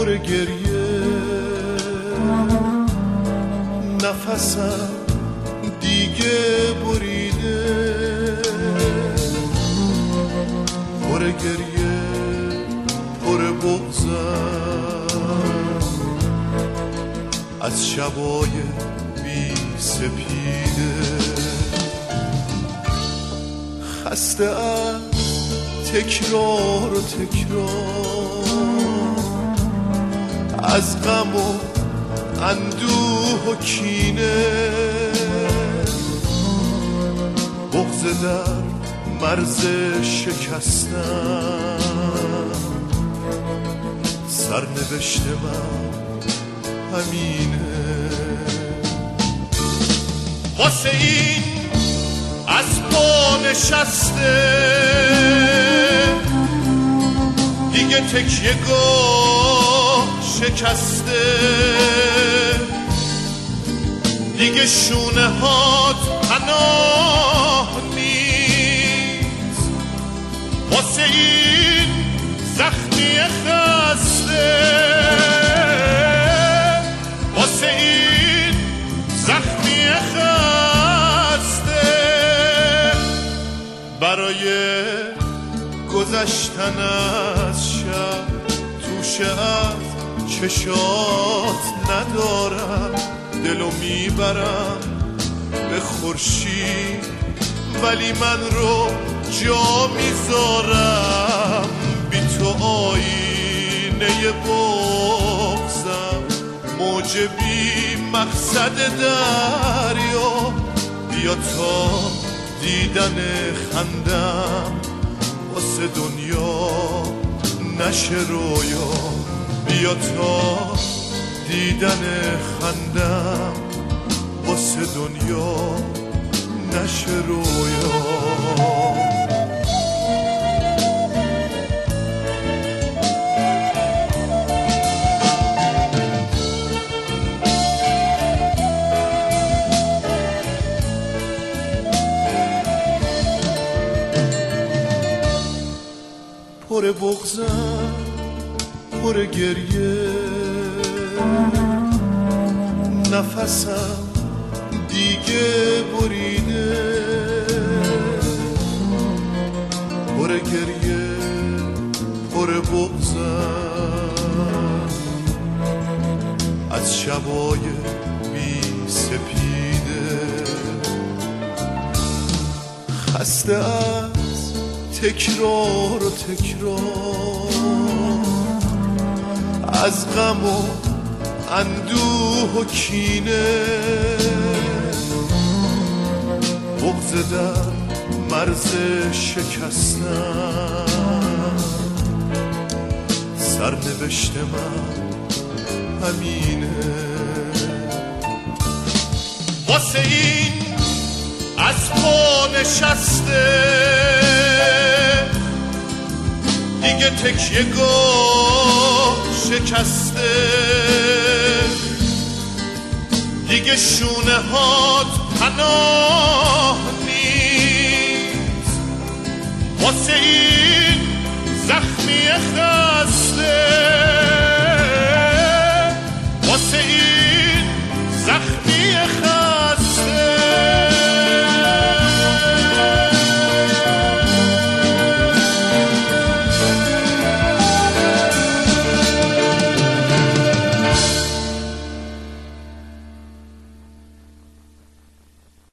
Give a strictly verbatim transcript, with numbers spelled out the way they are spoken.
پر گریه، نفسم دیگه بریده، پر گریه پر بغضم از شبای بی سپیده، خسته از تکرار و تکرار، از غم و اندوه و کینه، بغض در مرز شکستن، سرنوشت من همینه. واسه این از پا نشسته دیگه تکیه گاه شکسته، دیگه شونه هات پناه نیست، واسه این زخمی خسته، واسه این زخمی خسته، برای گذشتن از شب توشه از چشات ندارم، دلو میبرم به خورشید ولی من رو جا میذارم، بی تو آینه بغضم، موج بی مقصد دریا، بیا تا دیدن خندم واسه دنیا نشه رویا، بیا تا دیدن خندم واسه دنیا نشه رویا. پر بغضم پر گریه، نفسم دیگه بریده، پر گریه پر بغضم از شبای بی سپیده، خسته از تکرار و تکرار، از غم و اندوه و کینه، بغض در مرز شکستن، سرنوشت من همینه. واسه این از پا نشسته دیگه تکیه گاه شکسته، دیگه شونه هات پناه نیست، واسه این